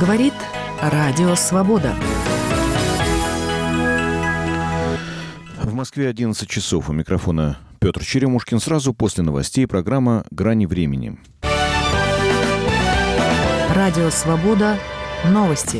Говорит Радио Свобода. В Москве 11 часов. У микрофона Петр Черемушкин. Сразу после новостей программа «Грани времени». Радио Свобода. Новости.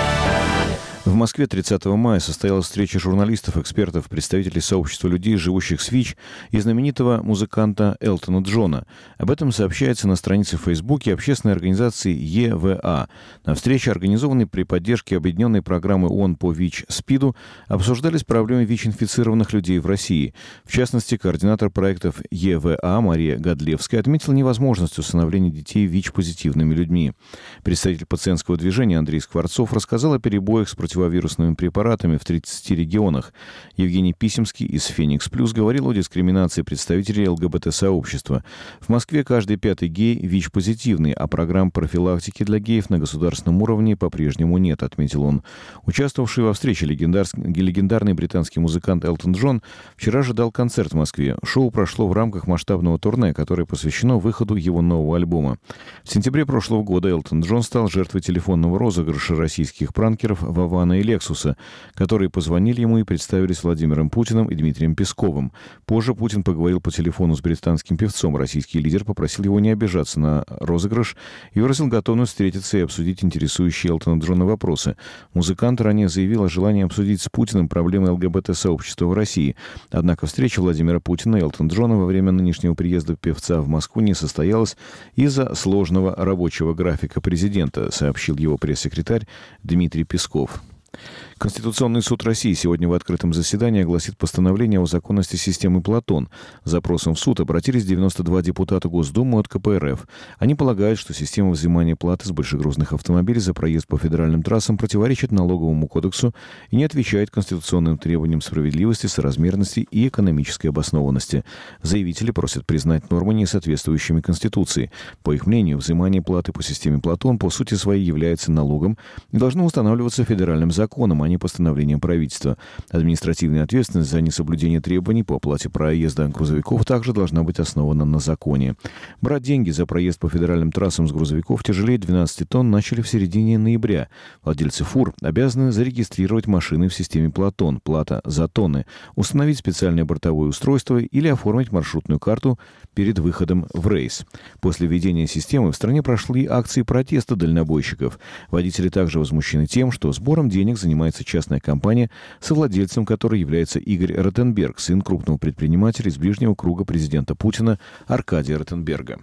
В Москве 30 мая состоялась встреча журналистов, экспертов, представителей сообщества людей, живущих с ВИЧ, и знаменитого музыканта Элтона Джона. Об этом сообщается на странице в Фейсбуке общественной организации ЕВА. На встрече, организованной при поддержке объединенной программы ООН по ВИЧ-СПИДу, обсуждались проблемы ВИЧ-инфицированных людей в России. В частности, координатор проектов ЕВА Мария Годлевская отметила невозможность усыновления детей ВИЧ-позитивными людьми. Представитель пациентского движения Андрей Скворцов рассказал о перебоях с противовирусными препаратами в 30 регионах. Евгений Писемский из «Феникс Плюс» говорил о дискриминации представителей ЛГБТ-сообщества. В Москве каждый пятый гей ВИЧ-позитивный, а программ профилактики для геев на государственном уровне по-прежнему нет, отметил он. Участвовавший во встрече легендарный британский музыкант Элтон Джон вчера же дал концерт в Москве. Шоу прошло в рамках масштабного турне, которое посвящено выходу его нового альбома. В сентябре прошлого года Элтон Джон стал жертвой телефонного розыгрыша российских пранкеров Вована и Лексуса, которые позвонили ему и представились Владимиром Путиным и Дмитрием Песковым. Позже Путин поговорил по телефону с британским певцом. Российский лидер попросил его не обижаться на розыгрыш и выразил готовность встретиться и обсудить интересующие Элтона Джона вопросы. Музыкант ранее заявил о желании обсудить с Путиным проблемы ЛГБТ-сообщества в России. Однако встреча Владимира Путина и Элтона Джона во время нынешнего приезда певца в Москву не состоялась из-за сложного рабочего графика президента, сообщил его пресс-секретарь Дмитрий Песков. Конституционный суд России сегодня в открытом заседании огласит постановление о законности системы «Платон». С запросом в суд обратились 92 депутата Госдумы от КПРФ. Они полагают, что система взимания платы с большегрузных автомобилей за проезд по федеральным трассам противоречит налоговому кодексу и не отвечает конституционным требованиям справедливости, соразмерности и экономической обоснованности. Заявители просят признать нормы несоответствующими Конституции. По их мнению, взимание платы по системе «Платон» по сути своей является налогом и должно устанавливаться федеральным законом, а не постановлением правительства. Административная ответственность за несоблюдение требований по оплате проезда грузовиков также должна быть основана на законе. Брать деньги за проезд по федеральным трассам с грузовиков тяжелее 12 тонн начали в середине ноября. Владельцы фур обязаны зарегистрировать машины в системе «Платон» (плата за тонны), установить специальное бортовое устройство или оформить маршрутную карту перед выходом в рейс. После введения системы в стране прошли акции протеста дальнобойщиков. Водители также возмущены тем, что сбором денег занимается частная компания, совладельцем которой является Игорь Ротенберг, сын крупного предпринимателя из ближнего круга президента Путина Аркадия Ротенберга.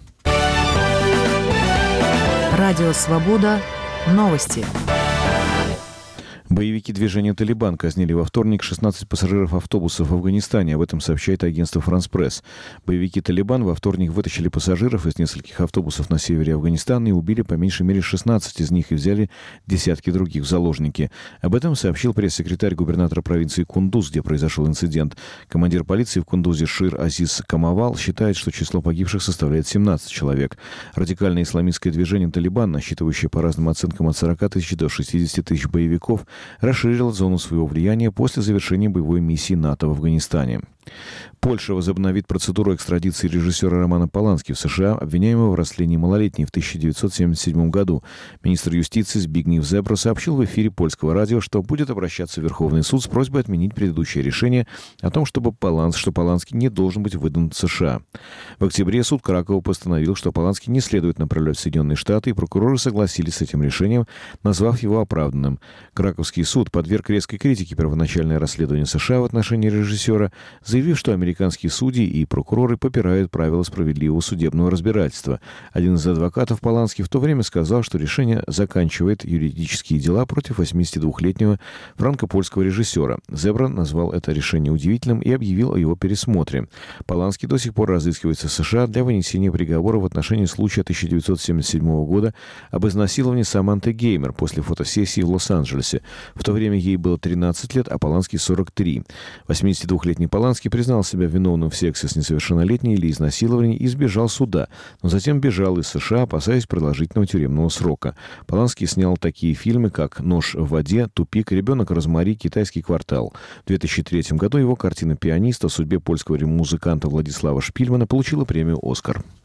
Радио Свобода. Новости. Боевики движения «Талибан» казнили во вторник 16 пассажиров автобуса в Афганистане. Об этом сообщает агентство «Франс Пресс». Боевики «Талибан» во вторник вытащили пассажиров из нескольких автобусов на севере Афганистана и убили по меньшей мере 16 из них и взяли десятки других в заложники. Об этом сообщил пресс-секретарь губернатора провинции Кундуз, где произошел инцидент. Командир полиции в Кундузе Шир Азиз Камавал считает, что число погибших составляет 17 человек. Радикальное исламистское движение «Талибан», насчитывающее по разным оценкам от 40 тысяч до 60 тысяч боевиков, расширила зону своего влияния после завершения боевой миссии НАТО в Афганистане. Польша возобновит процедуру экстрадиции режиссера Романа Полански в США, обвиняемого в растлении малолетней в 1977 году. Министр юстиции Збигнев Зебро сообщил в эфире польского радио, что будет обращаться в Верховный суд с просьбой отменить предыдущее решение о том, что Полански не должен быть выдан в США. В октябре суд Кракова постановил, что Полански не следует направлять в Соединенные Штаты, и прокуроры согласились с этим решением, назвав его оправданным. Краковский суд подверг резкой критике первоначальное расследование США в отношении режиссера, заявив, что американские судьи и прокуроры попирают правила справедливого судебного разбирательства. Один из адвокатов Полански в то время сказал, что решение заканчивает юридические дела против 82-летнего франко-польского режиссера. Зебро назвал это решение удивительным и объявил о его пересмотре. Полански до сих пор разыскивается в США для вынесения приговора в отношении случая 1977 года об изнасиловании Саманты Геймер после фотосессии в Лос-Анджелесе. В то время ей было 13 лет, а Полански 43. 82-летний Полански признал себя виновным в сексе с несовершеннолетней или изнасиловании и избежал суда, но затем бежал из США, опасаясь продолжительного тюремного срока. Полански снял такие фильмы, как «Нож в воде», «Тупик», «Ребенок Розмари», «Китайский квартал». В 2003 году его картина «Пианист» о судьбе польского музыканта Владислава Шпильмана получила премию «Оскар».